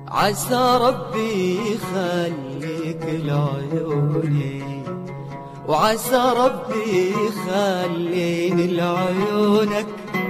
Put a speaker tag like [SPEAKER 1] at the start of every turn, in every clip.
[SPEAKER 1] عسى ربي يخليك لعيوني، وعسى ربي يخليني لعيونك.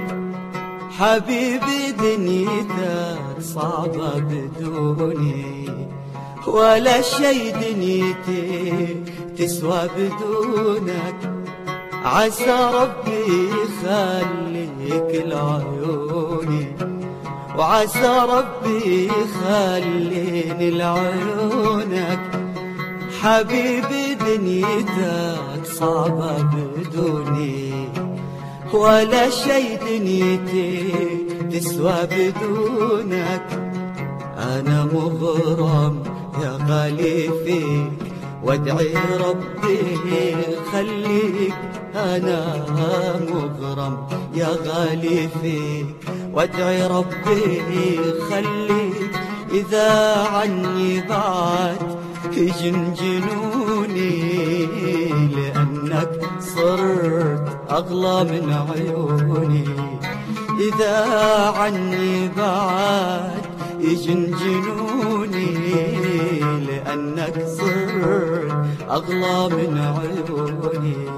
[SPEAKER 1] حبيبي دنيتك صعبة بدوني، ولا شي دنيتي تسوى بدونك. عسى ربي يخليك لعيوني، وعسى ربي يخليني لعيونك. حبيبي دنيتك صعبة بدوني، ولا شي دنيتي تسوى بدونك. أنا مغرم يا غالي فيك، وادعي ربي يخليك. أنا مغرم يا غالي فيك، وادعي ربي يخليك. إذا عني بعد يجن جنوني، لأنك صرت أغلى من عيوني. إذا عني بعد يجن جنوني، لأنك صرت أغلى من عيوني.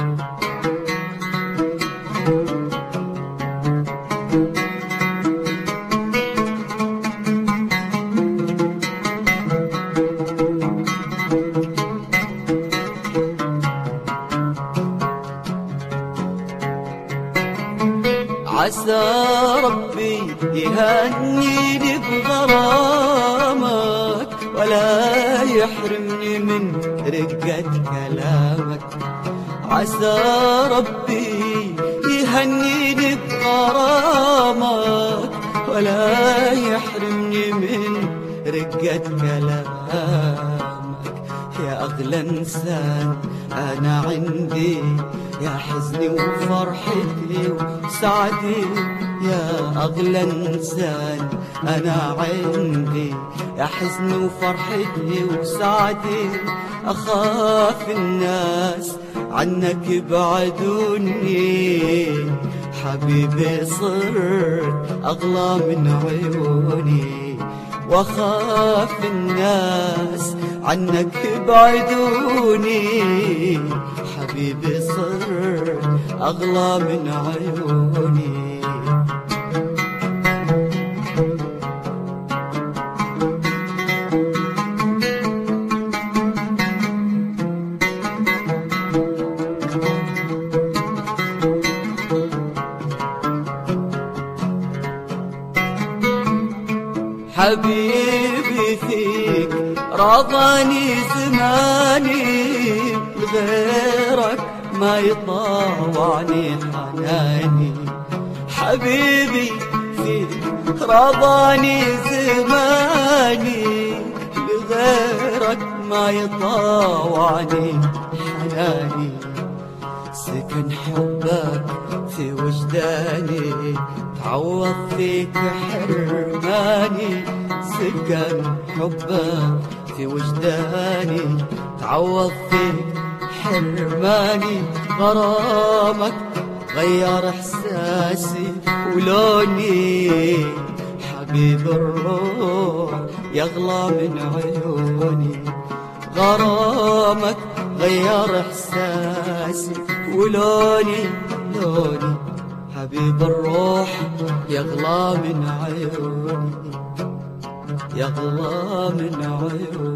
[SPEAKER 1] عسى ربي يهنيني بغرامك، ولا يحرمني من رقة كلامك. عسى ربي يهنيني بغرامك، ولا يحرمني من رقة كلامك. يا أغلى إنسان أنا عندي، يا حزني وفرحتي وسعدي. يا أغلى إنسان أنا عندي، يا حزني وفرحتي وسعدي. أخاف الناس عنك يبعدوني، حبيبي صرت أغلى من عيوني. وأخاف الناس عنك يبعدوني، حبيبي صرت أغلى من عيوني. حبيبي فيك رضاني زماني، لغيرك ما يطاوعني حناني. حبيبي فيك رضاني زماني، لغيرك ما يطاوعني حناني. سكن حبك في وجداني، تعوض فيك حرماني. سكن حبك في وجداني، تعوض فيك حرماني. غرامك غير احساسي ولوني، حبيب الروح يغلى من عيوني. غرامك غير احساسي ولوني، لوني حبيب الروح يغلى من عيوني، يغلى من عيوني.